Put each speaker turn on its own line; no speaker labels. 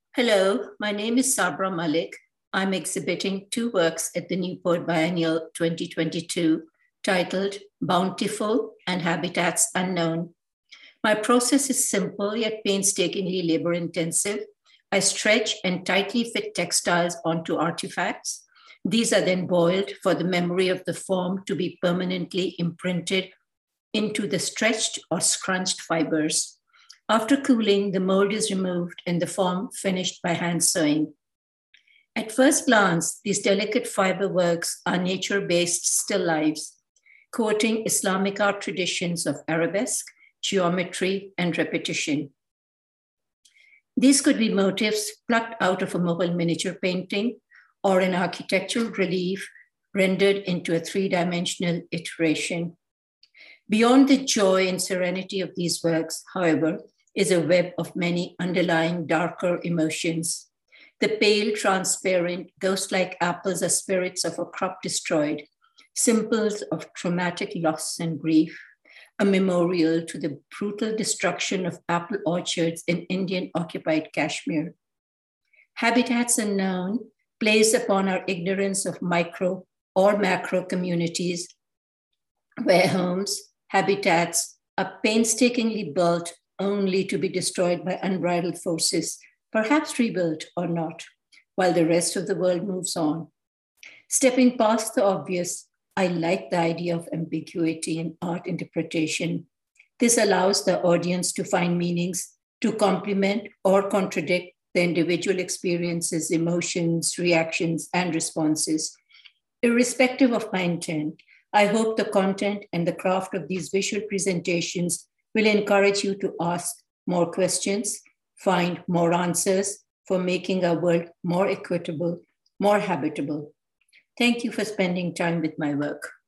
Hello, my name is Sabra Malik. I'm exhibiting two works at the Newport Biennial 2022 titled Bountiful and Habitats Unknown. My process is simple yet painstakingly labor intensive. I stretch and tightly fit textiles onto artifacts. These are then boiled for the memory of the form to be permanently imprinted into the stretched or scrunched fibers. After cooling, the mold is removed and the form finished by hand sewing. At first glance, these delicate fiber works are nature-based still lifes, quoting Islamic art traditions of arabesque, geometry, and repetition. These could be motifs plucked out of a mobile miniature painting or an architectural relief rendered into a three-dimensional iteration. Beyond the joy and serenity of these works, however, is a web of many underlying darker emotions. The pale, transparent, ghost-like apples are spirits of a crop destroyed, symbols of traumatic loss and grief, a memorial to the brutal destruction of apple orchards in Indian-occupied Kashmir. Habitats Unknown plays upon our ignorance of micro or macro communities where homes, habitats are painstakingly built only to be destroyed by unbridled forces, perhaps rebuilt or not, while the rest of the world moves on. Stepping past the obvious, I like the idea of ambiguity in art interpretation. This allows the audience to find meanings to complement or contradict the individual experiences, emotions, reactions, and responses. Irrespective of my intent, I hope the content and the craft of these visual presentations will encourage you to ask more questions, find more answers for making our world more equitable, more habitable. Thank you for spending time with my work.